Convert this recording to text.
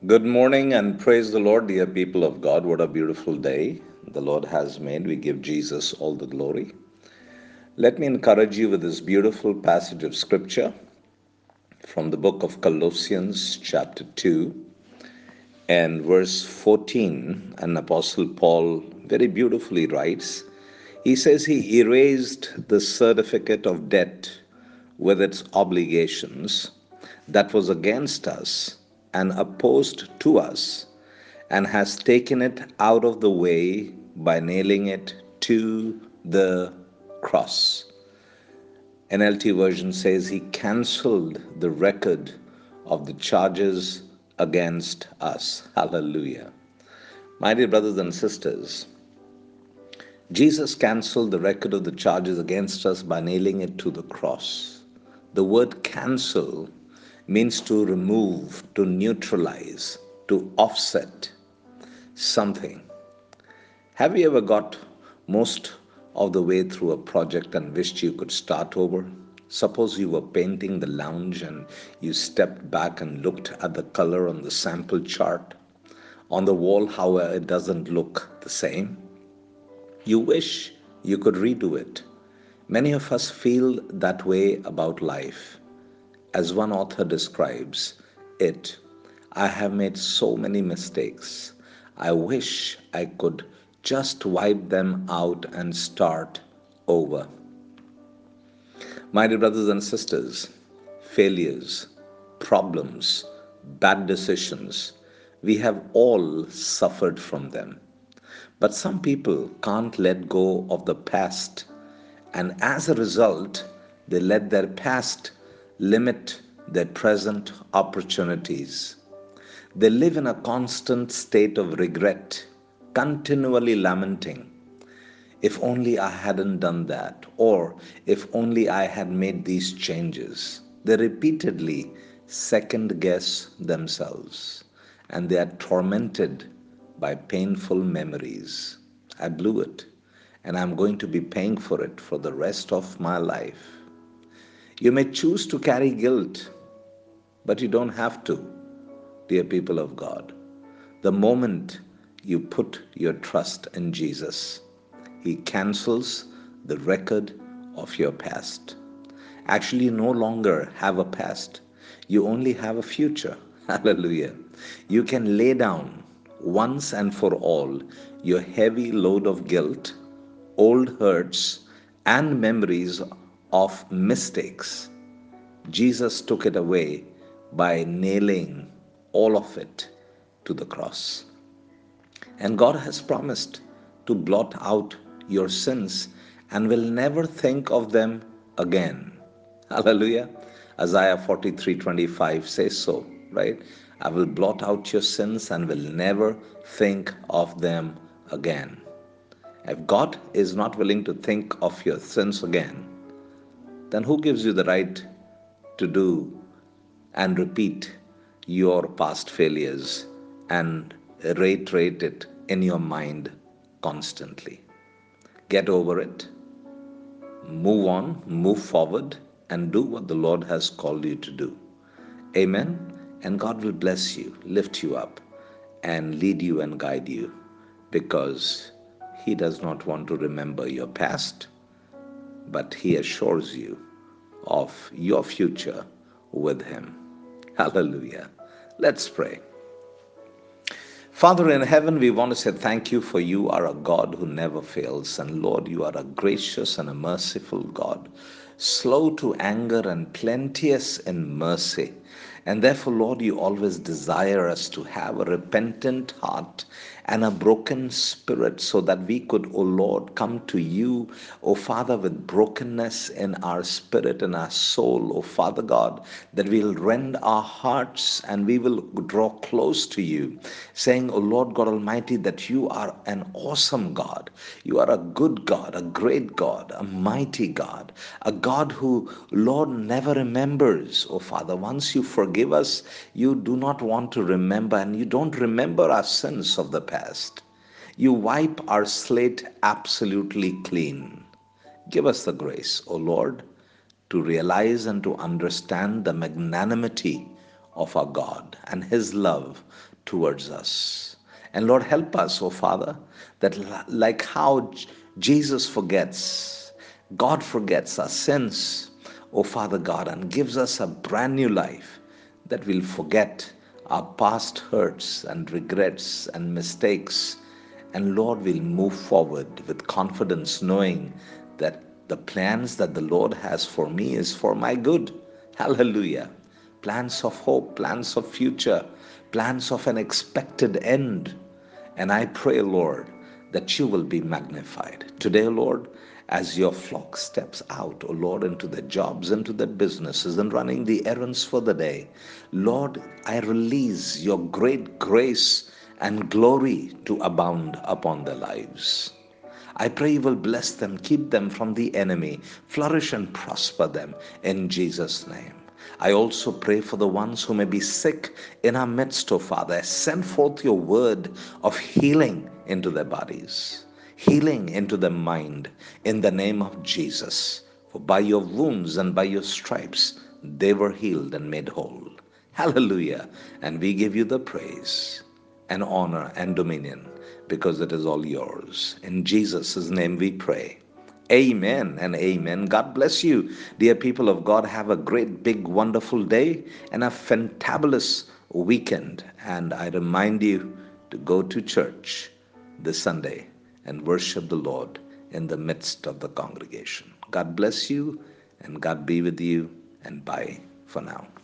Good morning and praise the Lord, dear people of God. What a beautiful day the Lord has made. We give Jesus all the glory. Let me encourage you with this beautiful passage of scripture from the book of Colossians, chapter 2, and verse 14. And Apostle Paul very beautifully writes, he says he erased the certificate of debt with its obligations that was against us and opposed to us, and has taken it out of the way by nailing it to the cross. NLT version says he cancelled the record of the charges against us. Hallelujah. My dear brothers and sisters, Jesus cancelled the record of the charges against us by nailing it to the cross. The word cancel means to remove, to neutralize, to offset something. Have you ever got most of the way through a project and wished you could start over? Suppose you were painting the lounge and you stepped back and looked at the color on the sample chart. On the wall, however, it doesn't look the same. You wish you could redo it. Many of us feel that way about life. As one author describes it, I have made so many mistakes. I wish I could just wipe them out and start over. My dear brothers and sisters, failures, problems, bad decisions, we have all suffered from them. But some people can't let go of the past, and as a result, they let their past limit their present opportunities. They live in a constant state of regret, continually lamenting, if only I hadn't done that, or if only I had made these changes. They repeatedly second guess themselves, and they are tormented by painful memories. I blew it, and I'm going to be paying for it for the rest of my life. You may choose to carry guilt, but you don't have to, dear people of God. The moment you put your trust in Jesus, he cancels the record of your past. Actually, you no longer have a past, you only have a future. Hallelujah. You can lay down once and for all your heavy load of guilt, old hurts, and memories of mistakes. Jesus took it away by nailing all of it to the cross. And God has promised to blot out your sins and will never think of them again. Hallelujah. Isaiah 43:25 says so, right? I will blot out your sins and will never think of them again. If God is not willing to think of your sins again, then who gives you the right to do and repeat your past failures and reiterate it in your mind constantly? Get over it, move on, move forward, and do what the Lord has called you to do. Amen. And God will bless you, lift you up, and lead you and guide you, because He does not want to remember your past, but He assures you of your future with Him. Hallelujah. Let's pray. Father in heaven, we want to say thank you, for you are a God who never fails. And Lord, you are a gracious and a merciful God, slow to anger and plenteous in mercy. And therefore, Lord, you always desire us to have a repentant heart and a broken spirit, so that we could, O Lord, come to you, O Father, with brokenness in our spirit and our soul, O Father God, that we'll rend our hearts and we will draw close to you, saying, O Lord God Almighty, that you are an awesome God. You are a good God, a great God, a mighty God, a God who, Lord, never remembers. Oh Father, once you forgive us, you do not want to remember, and you don't remember our sins of the past. You wipe our slate absolutely clean. Give us the grace, O Lord, to realize and to understand the magnanimity of our God and His love towards us. And Lord, help us, oh Father, that like how Jesus forgets, God forgets our sins, oh Father God, and gives us a brand new life, that we'll forget our past hurts and regrets and mistakes. And Lord, we'll move forward with confidence, knowing that the plans that the Lord has for me is for my good. Hallelujah. Plans of hope, plans of future, plans of an expected end. And I pray, Lord, that you will be magnified. Today, Lord, as your flock steps out, O Lord, into their jobs, into their businesses, and running the errands for the day, Lord, I release your great grace and glory to abound upon their lives. I pray you will bless them, keep them from the enemy, flourish and prosper them in Jesus' name. I also pray for the ones who may be sick in our midst, O Father. Send forth your word of healing into their bodies, healing into their mind in the name of Jesus. For by your wounds and by your stripes, they were healed and made whole. Hallelujah. And we give you the praise and honor and dominion, because it is all yours. In Jesus' name we pray. Amen and amen. God bless you, dear people of God. Have a great, big, wonderful day and a fantabulous weekend. And I remind you to go to church this Sunday and worship the Lord in the midst of the congregation. God bless you and God be with you, and bye for now.